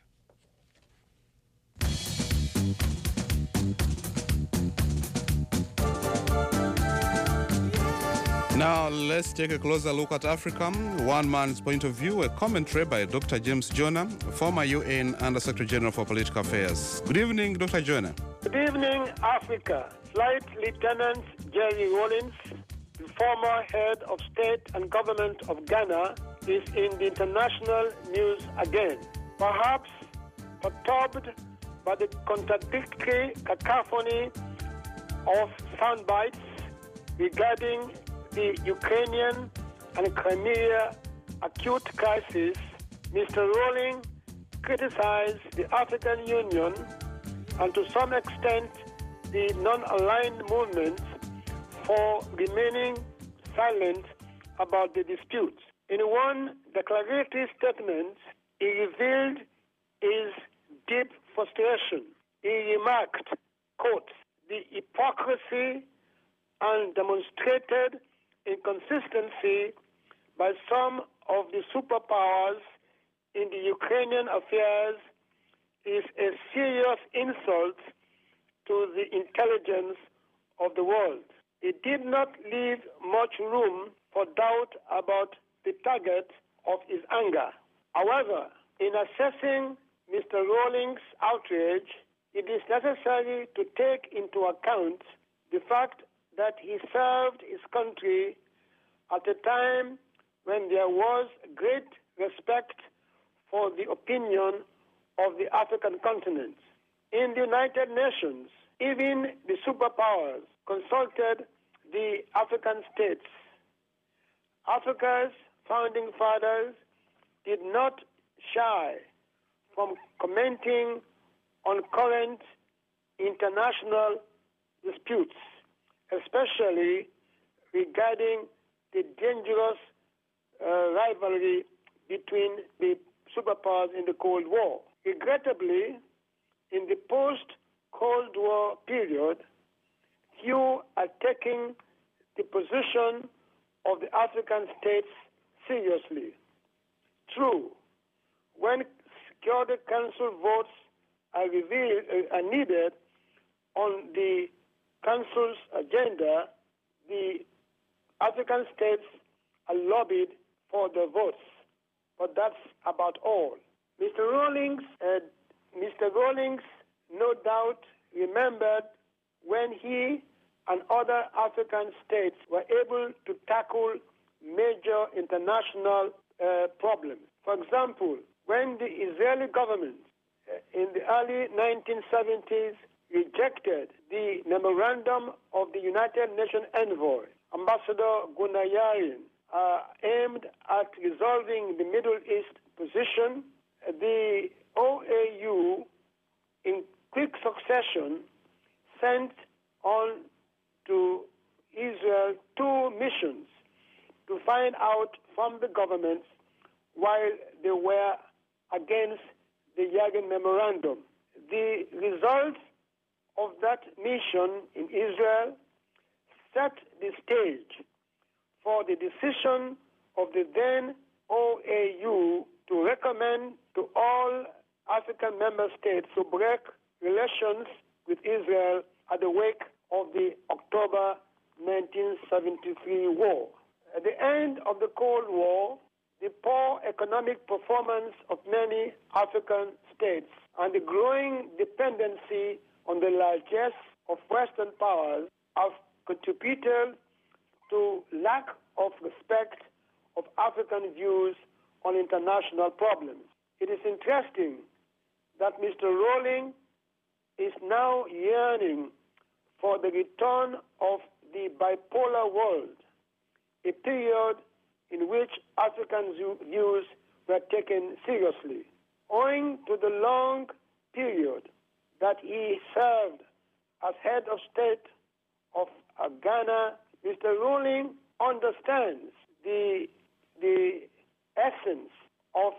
Now, let's take a closer look at Africa. One man's point of view, a commentary by Doctor James Jonah, former U N Under-Secretary General for Political Affairs. Good evening, Doctor Jonah. Good evening, Africa. Flight Lieutenant Jerry Rawlings, the former head of state and government of Ghana, is in the international news again. Perhaps perturbed by the contradictory cacophony of soundbites regarding the Ukrainian and Crimea acute crisis, Mister Rawlings criticized the African Union and to some extent the non-aligned movements for remaining silent about the disputes. In one declaratory statement, he revealed his deep frustration. He remarked, quote, the hypocrisy and demonstrated inconsistency by some of the superpowers in the Ukrainian affairs is a serious insult to the intelligence of the world. It did not leave much room for doubt about the target of his anger. However, in assessing Mister Rawlings' outrage, it is necessary to take into account the fact that he served his country at a time when there was great respect for the opinion of the African continent. In the United Nations, even the superpowers consulted the African states. Africa's founding fathers did not shy from commenting on current international disputes, especially regarding the dangerous uh, rivalry between the superpowers in the Cold War. Regrettably, in the post-Cold War period, few are taking the position of the African states seriously. True, when Security Council votes are, revealed, uh, are needed on the Council's agenda, the African states are lobbied for the votes. But that's about all. Mister Rawlings, uh, Mister Rawlings, no doubt remembered when he and other African states were able to tackle major international uh, problems. For example, when the Israeli government uh, in the early nineteen seventies rejected the memorandum of the United Nations envoy, Ambassador Gunayarin, uh, aimed at resolving the Middle East position, the O A U, in quick succession, sent on to Israel two missions to find out from the governments why they were against the Yagin Memorandum. The results of that mission in Israel set the stage for the decision of the then O A U to recommend to all African member states to break relations with Israel at the wake of the October nineteen seventy-three war. At the end of the Cold War, the poor economic performance of many African states and the growing dependency on the largesse of Western powers have contributed to lack of respect of African views on international problems. It is interesting that Mister Rawlings is now yearning for the return of the bipolar world, a period in which African views were taken seriously. Owing to the long period that he served as head of state of uh, Ghana, Mister Rawlings understands the, the essence of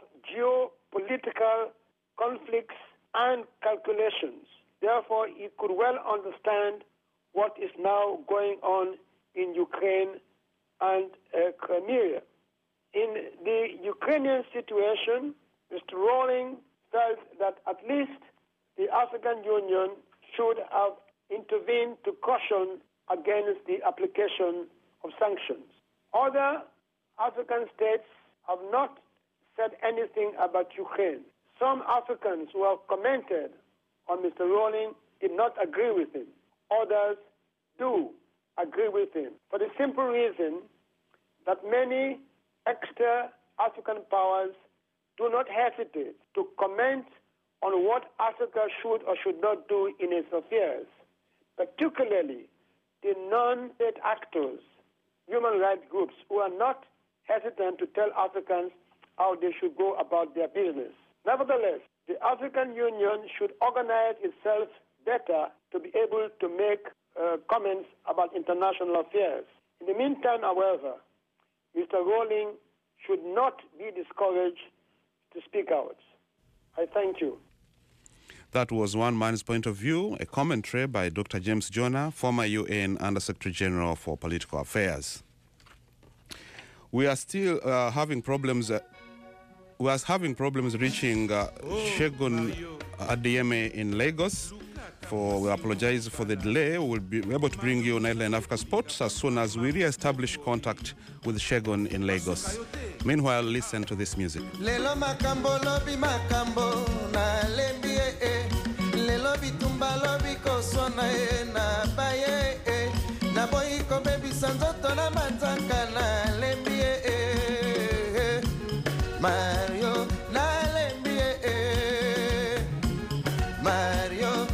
geopolitical conflicts and calculations. Therefore, he could well understand what is now going on in Ukraine and uh, Crimea. In the Ukrainian situation, Mister Rawlings felt that at least the African Union should have intervened to caution against the application of sanctions. Other African states have not said anything about Ukraine. Some Africans who have commented on Mister Rawlings did not agree with him. Others do agree with him for the simple reason that many extra African powers do not hesitate to comment on what Africa should or should not do in its affairs, particularly the non-state actors, human rights groups, who are not hesitant to tell Africans how they should go about their business. Nevertheless, the African Union should organize itself better to be able to make uh, comments about international affairs. In the meantime, however, Mister Rawlings should not be discouraged to speak out. I thank you. That was one man's point of view, a commentary by Doctor James Jonah, former U N Under-Secretary General for Political Affairs. We are still uh, having problems. Uh, we are having problems reaching uh, Segun Adeyemi in Lagos. For, we apologize for the delay. We will be able to bring you Nightline Africa Sports as soon as we re-establish contact with Segun in Lagos. Meanwhile, listen to this music. Lelo makambo lobi makambo na lembi e lelo bitumba lobi kosona e na baye e na boy ko baby sanzoto na manzanga na lembi e Mario na lembi e Mario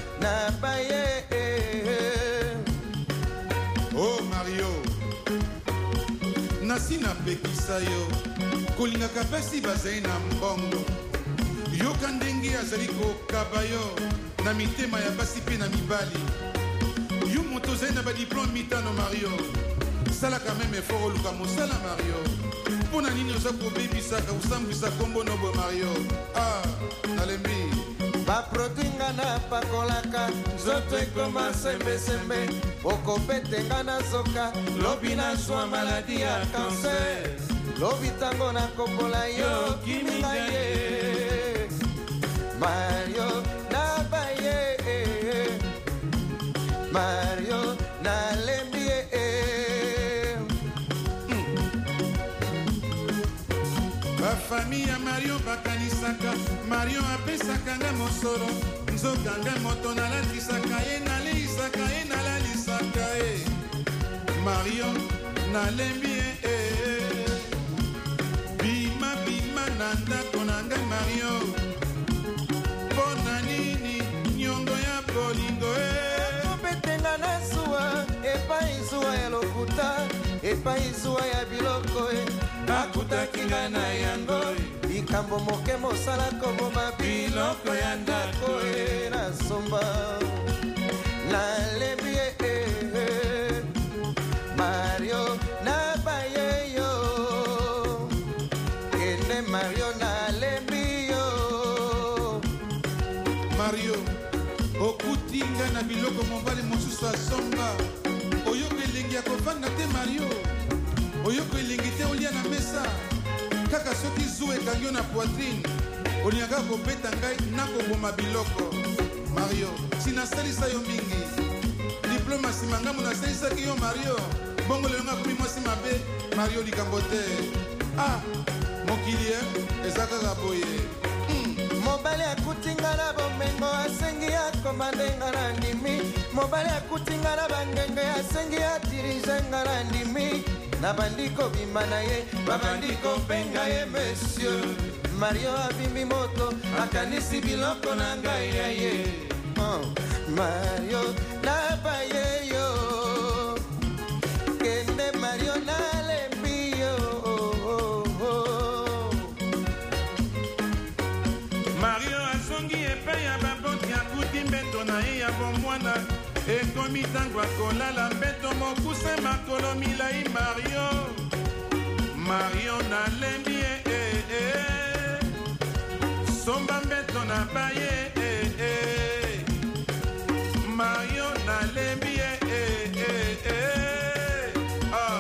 apekisa yo kolingaka pasi bazali na mbongo yoka ndenge azali kokaba yo na mitema ya basi mpe na mibali yo moto ozali na badiplome mitano Mario salaka meme effort oluka mosala Mario mpo na nini oza kobebisaka osambwisa kombo nobo Mario ah nalembi baproduit nga napakolaka nzoto ekoma sembesembe okopete nga nazoka lobi nazwa maladi ya kanser lobi ntango nakopola yo kiminga ye Mario nabaye Mario nalembi bafamille ya Mario bakanisaka Mario apesaka nga mosolo nzoka nga moto nalatisaka ye naleisaka ye nalalisaka ye Mario nalembi ye bima bima na ndako na nga Mario mpo na nini nyongo ya bolingo kobetenga na zuwa epai zuwa ya lokuta epai zuwa ya biloko nakutaki nga na yango likambo moke mosala koboma biloko ya ndako nasomba nalembi ye Mario nabaye yo kende Mario nalembi yo Mario okuti nga na biloko mobali mosusu asomba oyoka elengi ya kovanda te Mario oyoka elengi te olia na mesa kaka soki zu ekangi yo na poitrine olingaka kobeta ngai nakoboma biloko Mario sinasalisa yo mingi diplome nsima ngambo nasalisaki yo Mario bongo lelo nga komi mwasi mabe Mario likambo te ah mokili eza kaka boye mobali akuti nga na bomengo asengi akoma ndenga na ndimi mobali akuti nga na bangenge asengi adirige nga na ndimi na bandiko bima na ye babandiko mpenga ye monsieur Mario abimbi moto akanisi biloko na ngai ya ye oh, Mario nabaye yo kende Mario nalembi yo oh, oh, oh. Mario asongi epai ya baboti akuti mbeto na ye ya bomwana ekomi ntango akolala mbeto mokuse makolo milai Mario Mario nalembi ye eh, eh. somba mbeto na baye eh, eh. Mario nalembi ye eh, eh, eh. ah.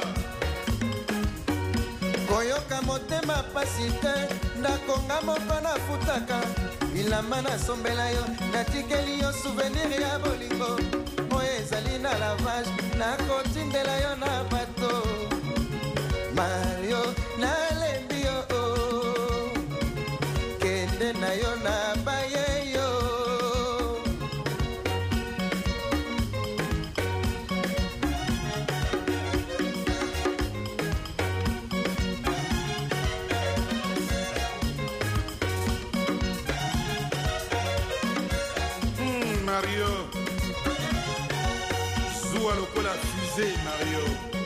koyoka motema pasi te ndakonga moko nafutaka bilamba nasombela yo natikeli yo souvenir ya bolingo oyo ezali na lavage nakotindela yo na bato Mario nalembi yo oh. kende na yo na baye yo Mario Zoua lokola fusée Mario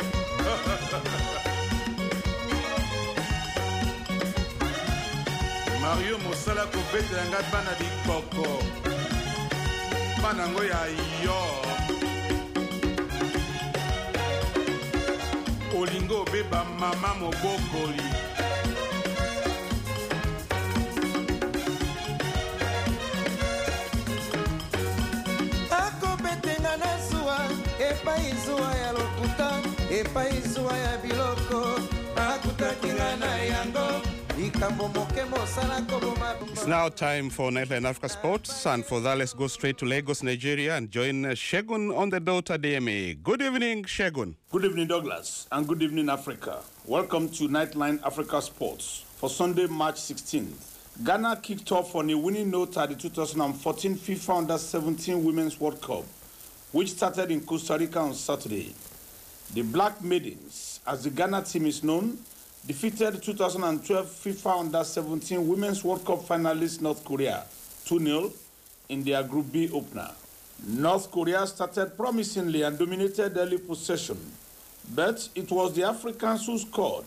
Mario mosala kobetela ngai bana bikoko bana ngo ya yo olingo obeba mama mobokoli epai zuwa ya lokuta epai zuwa ya biloko akutaki nga na yango likambo moke mosala koboma. It's now time for Nightline Africa Sports, and for that let's go straight to Lagos, Nigeria, and join Shegun on the Dota D M A. Good evening, Shegun. Good evening, Douglas, and good evening, Africa. Welcome to Nightline Africa Sports for Sunday, March sixteenth. Ghana kicked off on a winning note at the two thousand fourteen FIFA Under seventeen Women's World Cup, which started in Costa Rica on Saturday. The Black Maidens, as the Ghana team is known, defeated two thousand twelve FIFA Under seventeen Women's World Cup finalist North Korea two nil in their Group B opener. North Korea started promisingly and dominated early possession, but it was the Africans who scored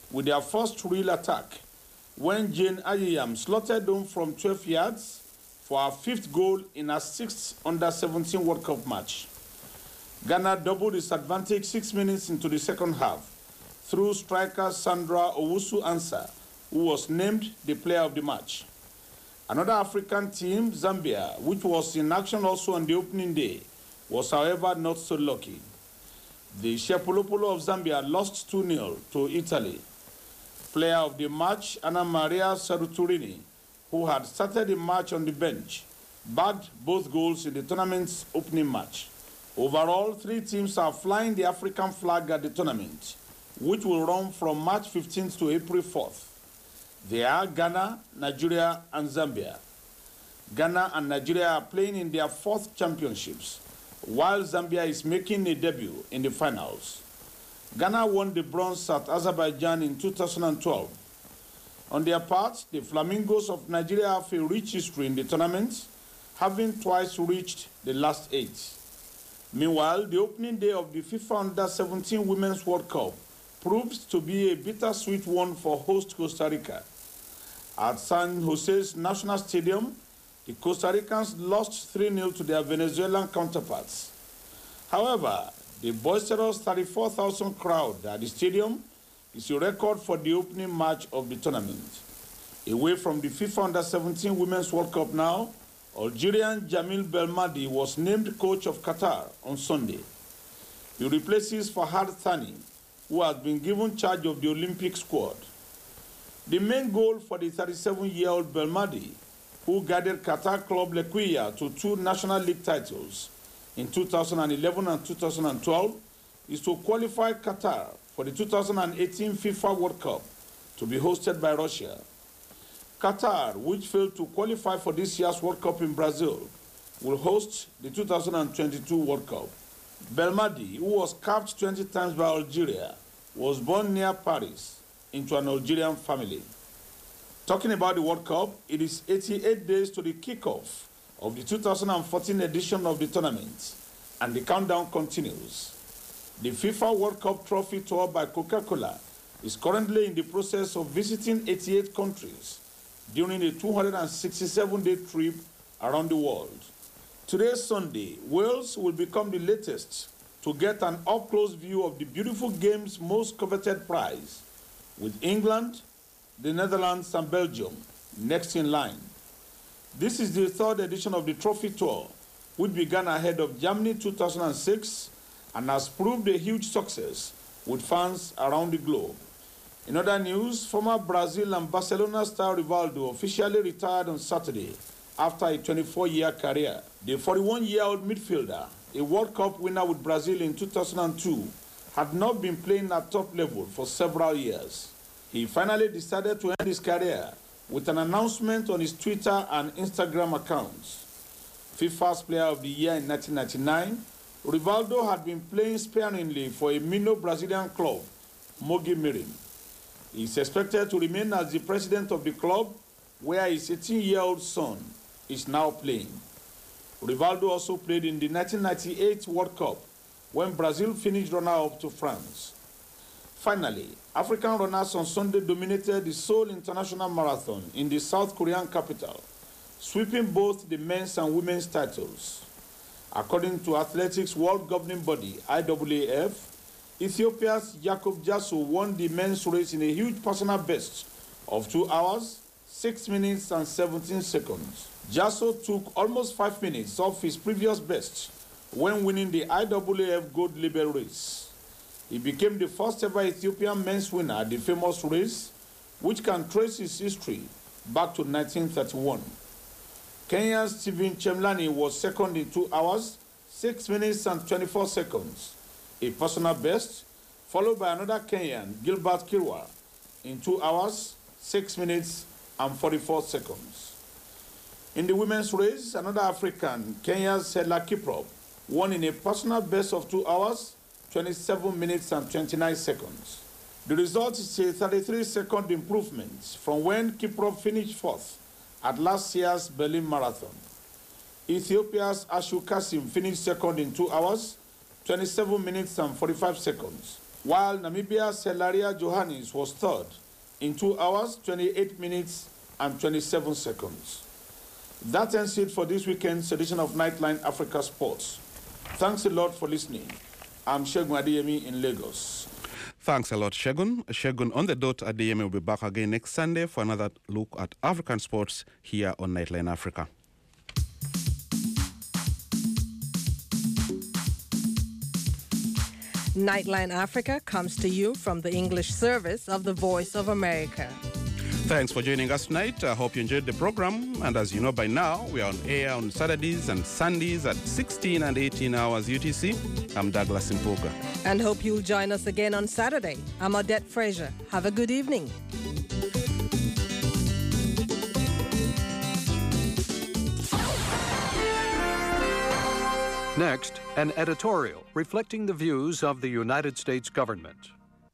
with their first real attack when Jane Ayiyam slotted home from twelve yards for her fifth goal in her sixth under seventeen World Cup match. Ghana doubled its advantage six minutes into the second half through striker Sandra Owusu-Ansah, who was named the player of the match. Another African team, Zambia, which was in action also on the opening day, was however not so lucky. The Shepolopolo of Zambia lost two nil to Italy. Player of the match, Anna Maria Saruturini, who had started the match on the bench, bagged both goals in the tournament's opening match. Overall, three teams are flying the African flag at the tournament, which will run from March fifteenth to April fourth. They are Ghana, Nigeria, and Zambia. Ghana and Nigeria are playing in their fourth championships, while Zambia is making a debut in the finals. Ghana won the bronze at Azerbaijan in two thousand twelve. On their part, the Flamingos of Nigeria have a rich history in the tournament, having twice reached the last eight. Meanwhile, the opening day of the FIFA Under seventeen Women's World Cup proved to be a bittersweet one for host Costa Rica. At San Jose's National Stadium, the Costa Ricans lost three nil to their Venezuelan counterparts. However, the boisterous thirty-four thousand crowd at the stadium is a record for the opening match of the tournament. Away from the FIFA Under seventeen Women's World Cup now, Algerian Jamil Belmadi was named coach of Qatar on Sunday. He replaces Fahad Thani, who has been given charge of the Olympic squad. The main goal for the thirty-seven-year-old Belmadi, who guided Qatar club Lequia to two National League titles in two thousand eleven and two thousand twelve, is to qualify Qatar for the two thousand eighteen FIFA World Cup to be hosted by Russia. Qatar, which failed to qualify for this year's World Cup in Brazil, will host the two thousand twenty-two World Cup. Belmadi, who was capped twenty times by Algeria, was born near Paris into an Algerian family. Talking about the World Cup, it is eighty-eight days to the kickoff of the two thousand fourteen edition of the tournament, and the countdown continues. The FIFA World Cup Trophy Tour by Coca-Cola is currently in the process of visiting eighty-eight countries during a two hundred sixty-seven day trip around the world. Today, Sunday, Wales will become the latest to get an up-close view of the beautiful game's most coveted prize, with England, the Netherlands, and Belgium next in line. This is the third edition of the Trophy Tour, which began ahead of Germany two thousand six and has proved a huge success with fans around the globe. In other news, former Brazil and Barcelona star Rivaldo officially retired on Saturday after a twenty-four year career. The forty-one-year-old midfielder, a World Cup winner with Brazil in two thousand two, had not been playing at top level for several years. He finally decided to end his career with an announcement on his Twitter and Instagram accounts. FIFA's Player of the Year in nineteen ninety-nine, Rivaldo had been playing sparingly for a minor Brazilian club, Mogi Mirim. He is expected to remain as the president of the club, where his eighteen-year-old son is now playing. Rivaldo also played in the nineteen ninety-eight World Cup, when Brazil finished runner-up to France. Finally, African runners on Sunday dominated the Seoul International Marathon in the South Korean capital, sweeping both the men's and women's titles. According to athletics world governing body I W A F, Ethiopia's Jacob Jasso won the men's race in a huge personal best of two hours, six minutes and seventeen seconds. Jasso took almost five minutes off his previous best when winning the I W A F Gold Label race. He became the first ever Ethiopian men's winner at the famous race, which can trace its history back to nineteen thirty-one. Kenya's Stephen Chemlani was second in two hours, six minutes and twenty-four seconds, a personal best, followed by another Kenyan, Gilbert Kirwa, in two hours, six minutes and forty-four seconds. In the women's race, another African, Kenya's Stella Kiprop, won in a personal best of two hours, twenty-seven minutes and twenty-nine seconds. The result is a thirty-three second improvement from when Kiprop finished fourth at last year's Berlin Marathon. Ethiopia's Ashu Kasim finished second in two hours, twenty-seven minutes and forty-five seconds, while Namibia's Celaria Johannes was third in two hours, twenty-eight minutes, and twenty-seven seconds. That ends it for this weekend's edition of Nightline Africa Sports. Thanks a lot for listening. I'm Shegun Adeyemi in Lagos. Thanks a lot, Shegun. Shegun on the dot. Adeyemi will be back again next Sunday for another look at African sports here on Nightline Africa. Nightline Africa comes to you from the English service of the Voice of America. Thanks for joining us tonight. I hope you enjoyed the program. And as you know by now, we are on air on Saturdays and Sundays at sixteen and eighteen hours U T C. I'm Douglas Impuga. And hope you'll join us again on Saturday. I'm Odette Frazier. Have a good evening. Next, an editorial reflecting the views of the United States government.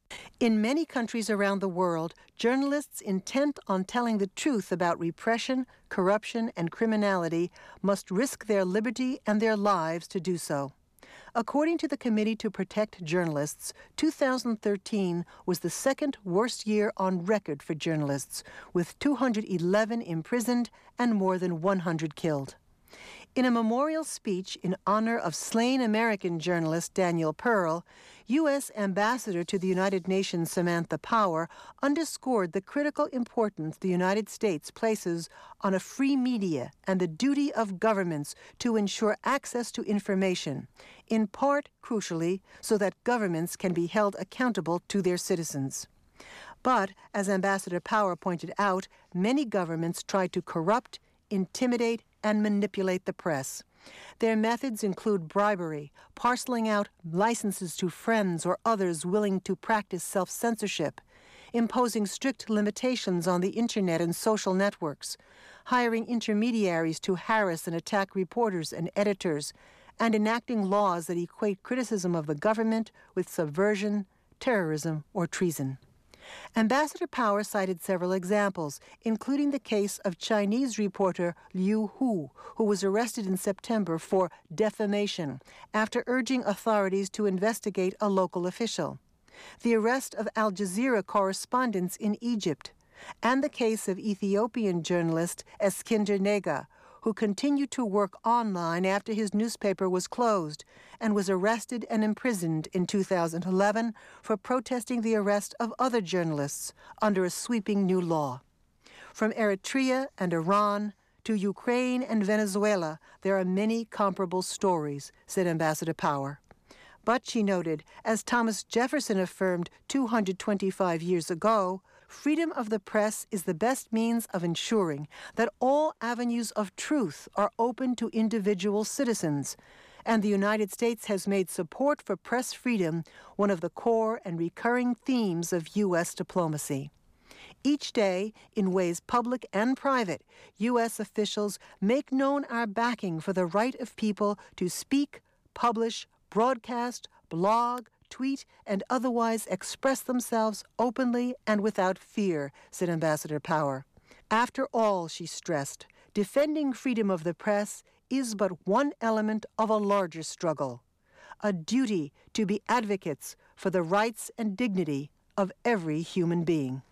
In many countries around the world, journalists intent on telling the truth about repression, corruption, and criminality must risk their liberty and their lives to do so. According to the Committee to Protect Journalists, two thousand thirteen was the second worst year on record for journalists, with two hundred eleven imprisoned and more than one hundred killed. In a memorial speech in honor of slain American journalist Daniel Pearl, U S Ambassador to the United Nations Samantha Power underscored the critical importance the United States places on a free media and the duty of governments to ensure access to information, in part, crucially, so that governments can be held accountable to their citizens. But, as Ambassador Power pointed out, many governments try to corrupt, intimidate, and manipulate the press. Their methods include bribery, parceling out licenses to friends or others willing to practice self-censorship, imposing strict limitations on the Internet and social networks, hiring intermediaries to harass and attack reporters and editors, and enacting laws that equate criticism of the government with subversion, terrorism, or treason. Ambassador Power cited several examples, including the case of Chinese reporter Liu Hu, who was arrested in September for defamation after urging authorities to investigate a local official, the arrest of Al Jazeera correspondents in Egypt, and the case of Ethiopian journalist Eskinder Nega, who continued to work online after his newspaper was closed and was arrested and imprisoned in two thousand eleven for protesting the arrest of other journalists under a sweeping new law. From Eritrea and Iran to Ukraine and Venezuela, there are many comparable stories, said Ambassador Power. But, she noted, as Thomas Jefferson affirmed two hundred twenty-five years ago, freedom of the press is the best means of ensuring that all avenues of truth are open to individual citizens, and the United States has made support for press freedom one of the core and recurring themes of U S diplomacy. Each day, in ways public and private, U S officials make known our backing for the right of people to speak, publish, broadcast, blog, tweet, and otherwise express themselves openly and without fear, said Ambassador Power. After all, she stressed, defending freedom of the press is but one element of a larger struggle, a duty to be advocates for the rights and dignity of every human being.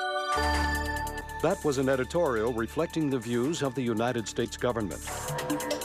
That was an editorial reflecting the views of the United States government.